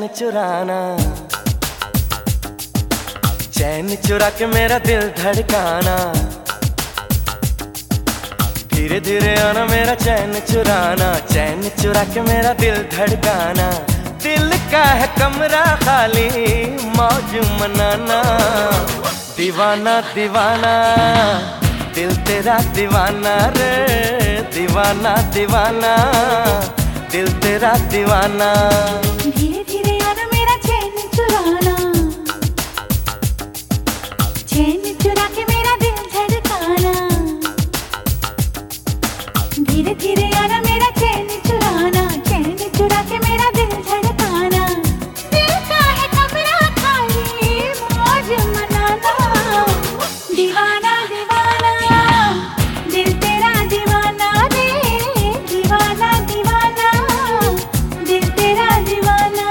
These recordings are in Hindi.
चैन चुराना, चैन चुरा के मेरा दिल धड़काना, धीरे धीरे आना मेरा चैन चुराना, चैन चुरा के मेरा दिल धड़काना। दिल का है कमरा खाली, मौज मनाना, दीवाना दीवाना दिल तेरा दीवाना रे, दीवाना दीवाना दिल तेरा दीवाना। धीरे धीरे आना मेरा चैन चुराना, चैन चुरा के मेरा दिल धड़काना, धीरे धीरे आना मेरा चैन चुराना, चैन चुरा के मेरा दिल धड़काना। दिल का है कमरा खाली, मौज मनाना, दीवाना दीवाना दिल तेरा दीवाना रे, दीवाना दीवाना दिल तेरा दीवाना।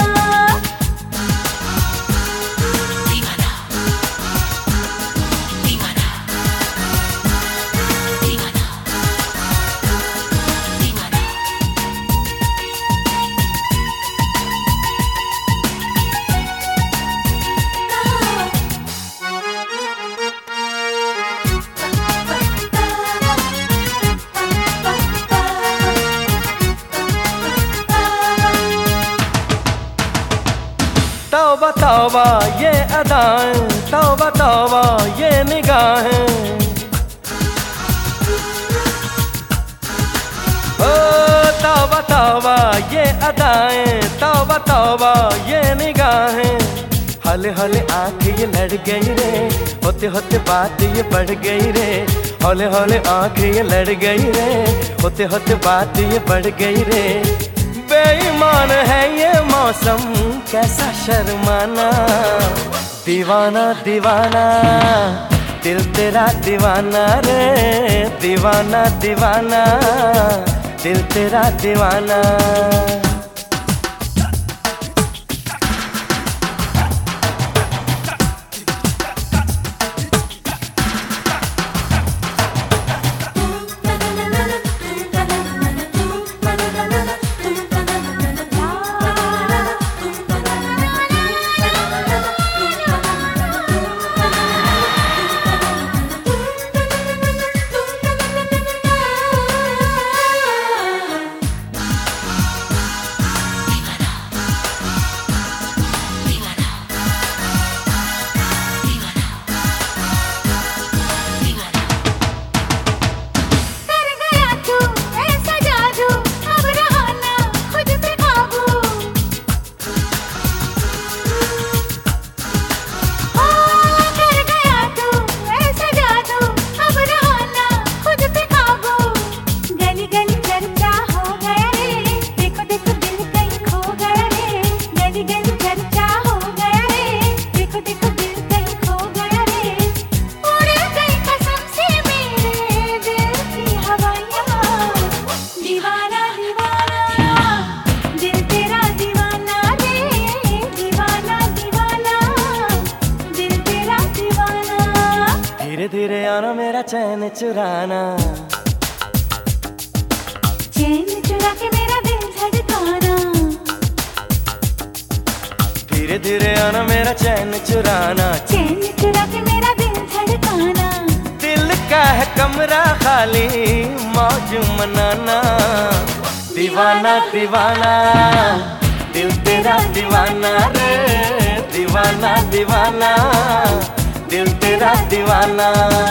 तौबा तौबा ये अदाएं, तौबा तौबा ये निगाहें, ओ तौबा तौबा ये अदाएं, तौबा तौबा ये निगाहें। हले हले आँख ये लड़ गई रे, होते होते बात ये बढ़ गई रे, हौले हौले आँख ये लड़ गई रे, होते होते बात ये बढ़ गई रे। बेईमान है ये मौसम कैसा शर्माना, दीवाना दीवाना दिल तेरा दीवाना रे, दीवाना दीवाना दिल तेरा दीवाना। धीरे धीरे आना मेरा चैन चुराना, चैन चुरा के मेरा दिल धड़काना, धीरे धीरे आना मेरा चैन चुराना, चैन चुरा के मेरा दिल धड़काना। दिल का है कमरा खाली, मौज मनाना, दीवाना दीवाना दिल तेरा दीवाना रे, दीवाना दीवाना दिल तेरा दीवाना।